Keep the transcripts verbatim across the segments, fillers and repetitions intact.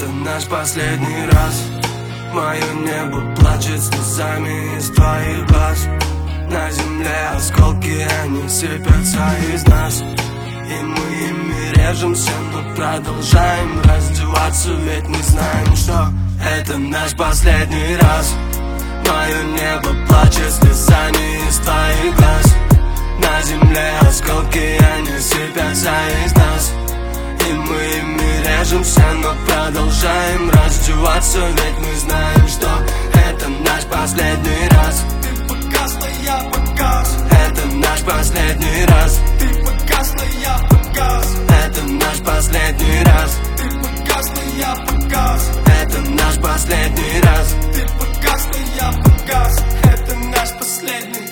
Это наш последний раз. Мое небо плачет слезами из твоих глаз. На земле осколки, они сыпятся из нас. И мы ими режемся, но продолжаем раздеваться. Ведь мы знаем, что это наш последний раз. Мое небо плачет слезами из твоих глаз. На земле осколки, они сыпятся из нас. И мы ими режемся, но продолжаем раздеваться. Ведь мы знаем, что это наш последний раз. Ты погасла, я погас. Это наш последний раз. Ты погасла, я погас. Это наш последний раз. Ты погасла, я погас. Это наш последний раз. Ты погасла, я погас. Это наш последний.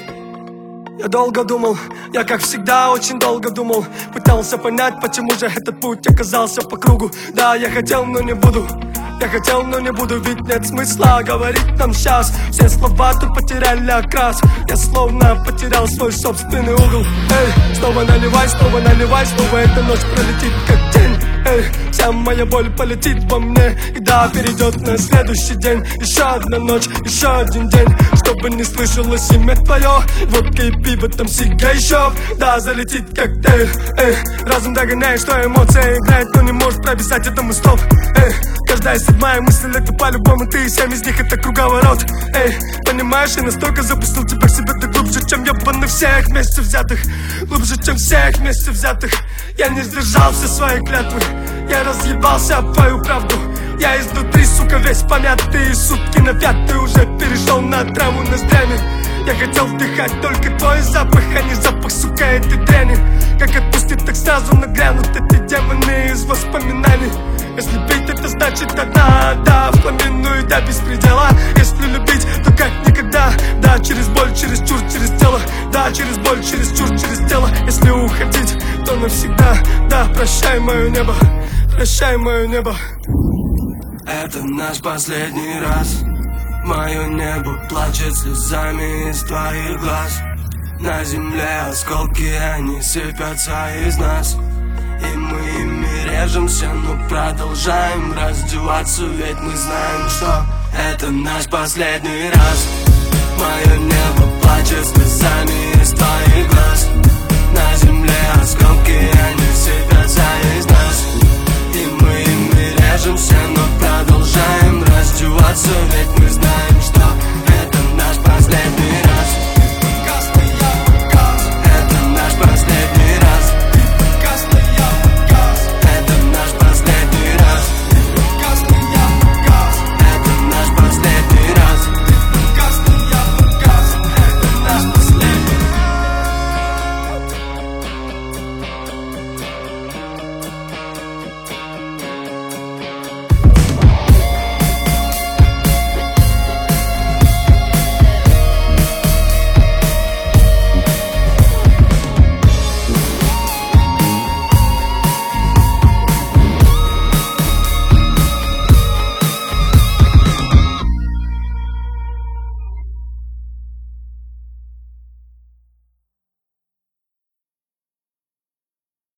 Я долго думал, я как всегда очень долго думал. Пытался понять, почему же этот путь оказался по кругу. Да, я хотел, но не буду. Я хотел, но не буду, ведь нет смысла говорить нам сейчас. Все слова тут потеряли окрас. Я словно потерял свой собственный угол. Эй, снова наливай, снова наливай, снова эта ночь пролетит как день. Эй, вся моя боль полетит во мне. И да, перейдет на следующий день. Еще одна ночь, еще один день. Чтобы не слышалось имя твое. Водка и пиво, там сига еще. Да, залетит коктейль. Эй, разум догоняет, что эмоция играет, но не может прописать этому стоп. Эй, каждая седьмая мысль это по-любому ты, и семь из них это круговорот. Эй, понимаешь, я настолько запустил тебя в себя, ты глубже, чем ебаный всех вместе взятых. Глубже, чем всех вместе взятых. Я не сдержал все свои клятвы. Я разъебался об твою правду. Я изнутри, сука, весь помятый. Сутки на пятый уже перешел на травму ноздрями. Я хотел вдыхать только твой запах, а не запах, сука, этой дряни. Как отпустить, так сразу нагрянут эти демоны из воспоминаний. Если пить, это значит одна, да, в пламенную до беспредела. Если любить, то как никогда. Да, через боль, через чур, через тело. Да, через боль, через чур, через тело. Если уходить, то навсегда. Да, прощай мое небо, прощай мое небо. Это наш последний раз. Мое небо плачет слезами из твоих глаз. На земле осколки, они сыпятся из нас. И мы ими режемся, но продолжаем раздеваться. Ведь мы знаем, что это наш последний раз. Мое небо плачет слезами из твоих глаз. На земле осколки, они сыпятся из нас. И мы ими режемся, но продолжаем раздеваться. Ведь